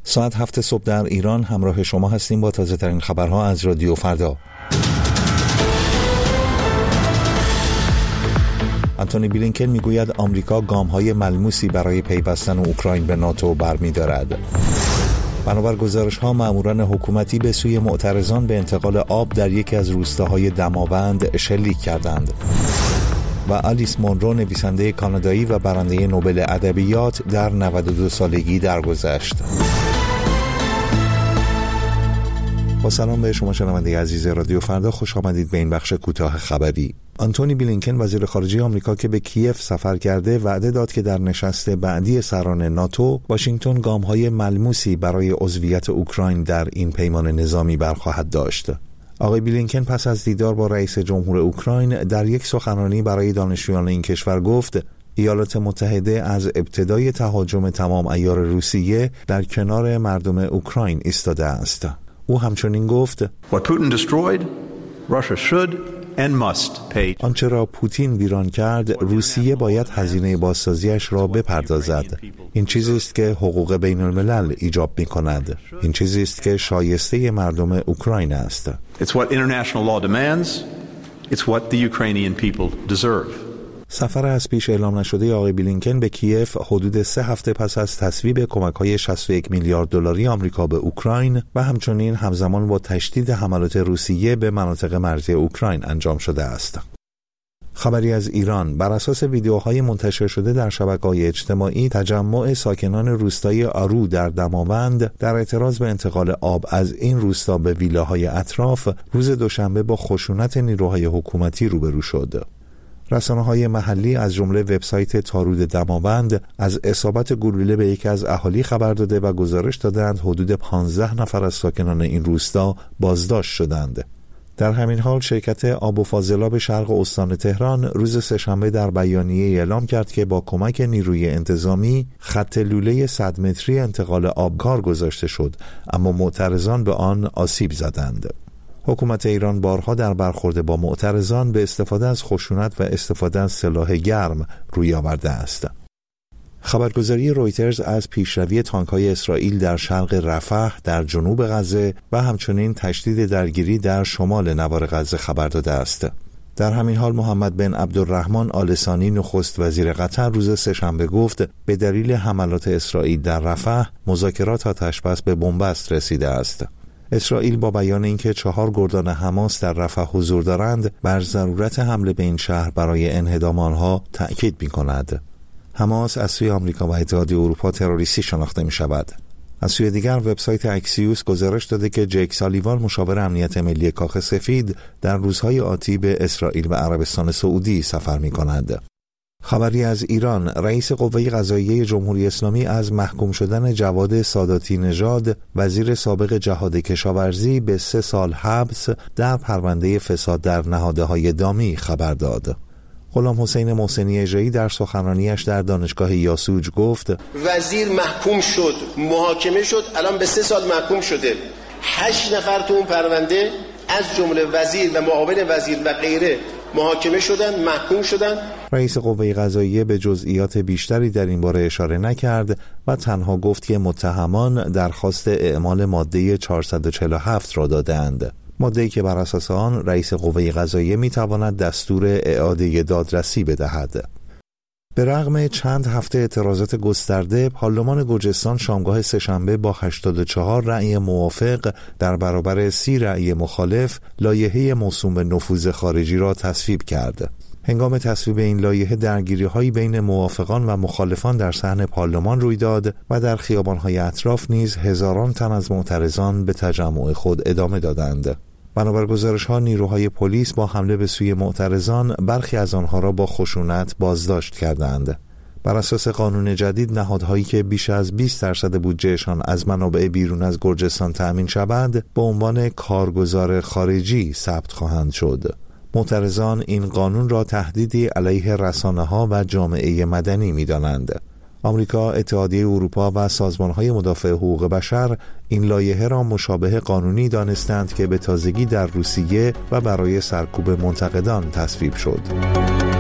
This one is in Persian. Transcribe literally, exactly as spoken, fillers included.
ساعت هفت صبح در ایران همراه شما هستیم با تازه ترین خبرها از رادیو فردا. آنتونی بلینکن میگوید آمریکا گام‌های ملموسی برای پیوستن اوکراین به ناتو برمی‌دارد. بنابر گزارش‌ها ماموران حکومتی به سوی معترضان به انتقال آب در یکی از روستاهای دماوند شلیک کردند. و آلیس مونرو نویسنده کانادایی و برنده نوبل ادبیات در نود و دو سالگی درگذشت. با سلام به شما شنونده عزیز رادیو فردا، خوش آمدید به این بخش کوتاه خبری. آنتونی بلینکن وزیر خارجه آمریکا که به کیف سفر کرده وعده داد که در نشست بعدی سران ناتو واشنگتن گام‌های ملموسی برای عضویت اوکراین در این پیمان نظامی برخواهد داشت. آقای بلینکن پس از دیدار با رئیس جمهور اوکراین در یک سخنرانی برای دانشجویان این کشور گفت ایالات متحده از ابتدای تهاجم تمام عیار روسیه در کنار مردم اوکراین ایستاده است. او همچنین گفت What Putin destroyed, Russia should and must pay. آنچه را پوتین ویران کرد، روسیه باید هزینه بازسازیش را بپردازد. این چیزی است که حقوق بین الملل ایجاب می کند. این چیزی است که شایسته مردم اوکراین است. It's what international law demands. It's what the Ukrainian people deserve. سفر از پیش اعلام نشده آقای بلینکن به کیف حدود سه هفته پس از تصویب کمک‌های شصت و یک میلیارد دلاری آمریکا به اوکراین و همچنین همزمان با تشدید حملات روسیه به مناطق مرزی اوکراین انجام شده است. خبری از ایران: بر اساس ویدیوهای منتشر شده در شبکه‌های اجتماعی، تجمع ساکنان روستای آرو در دماوند در اعتراض به انتقال آب از این روستا به ویلاهای اطراف روز دوشنبه با خشونت نیروهای حکومتی روبرو شد. رسانه‌های محلی از جمله وبسایت تارود دماوند از اصابت گلوله به یکی از اهالی خبر داده و گزارش دادند حدود پانزده نفر از ساکنان این روستا بازداشت شدند. در همین حال شرکت آب و فاضلاب شرق استان تهران روز سه‌شنبه در بیانیه اعلام کرد که با کمک نیروی انتظامی خط لوله صد متری انتقال آب کار گذاشته شد، اما معترضان به آن آسیب زدند. حکومت ایران بارها در برخورد با معترضان به استفاده از خشونت و استفاده از سلاح گرم روی آورده است. خبرگزاری رویترز از پیشروی تانک‌های اسرائیل در شرق رفح در جنوب غزه و همچنین تشدید درگیری در شمال نوار غزه خبر داده است. در همین حال محمد بن عبدالرحمن آل ثانی نخست وزیر قطر روز سه‌شنبه گفت به دلیل حملات اسرائیل در رفح مذاکرات آتش‌بس به بنبست رسیده است. اسرائیل با بیان اینکه چهار گردان حماس در رفح حضور دارند بر ضرورت حمله به این شهر برای انهدام آنها تأکید می‌کند. حماس از سوی آمریکا و اتحادیه اروپا تروریستی شناخته می‌شود. از سوی دیگر وبسایت اکسیوس گزارش داده که جیک سالیوان مشاور امنیت ملی کاخ سفید در روزهای آتی به اسرائیل و عربستان سعودی سفر می‌کند. خبری از ایران: رئیس قوه قضاییه جمهوری اسلامی از محکوم شدن جواد ساداتی نژاد وزیر سابق جهاد کشاورزی به سه سال حبس در پرونده فساد در نهادهای دامی خبر داد. غلام حسین محسنی اژه‌ای در سخنرانیش در دانشگاه یاسوج گفت وزیر محکوم شد، محاکمه شد، الان به سه سال محکوم شده. هشت نفر تو اون پرونده از جمله وزیر و معاون وزیر و غیره محاکمه شدن، محکوم شدن. رئیس قوه قضاییه به جزئیات بیشتری در این باره اشاره نکرد و تنها گفت که متهمان درخواست اعمال ماده چهارصد و چهل و هفت را دادند. ماده‌ای که بر اساس آن رئیس قوه قضاییه می‌تواند دستور اعاده دادرسی بدهد. به رغم چند هفته اعتراضات گسترده، پارلمان گرجستان شامگاه سه‌شنبه با هشتاد و چهار رأی موافق در برابر سی رأی مخالف لایحه موسوم به نفوذ خارجی را تصویب کرد. هنگام تصویب این لایحه درگیری‌هایی بین موافقان و مخالفان در صحن پارلمان روی داد و در خیابان‌های اطراف نیز هزاران تن از معترضان به تجمع خود ادامه دادند. بنابر گزارش‌ها نیروهای پلیس با حمله به سوی معترضان برخی از آنها را با خشونت بازداشت کردند. بر اساس قانون جدید نهادهایی که بیش از بیست درصد بودجهشان از منابع بیرون از گرجستان تأمین شود به عنوان کارگزار خارجی ثبت خواهند شد. معترضان این قانون را تهدیدی علیه رسانه‌ها و جامعه مدنی می‌دانند. آمریکا، اتحادیه اروپا و سازمان‌های مدافع حقوق بشر این لایحه را مشابه قانونی دانستند که به تازگی در روسیه و برای سرکوب منتقدان تصویب شد.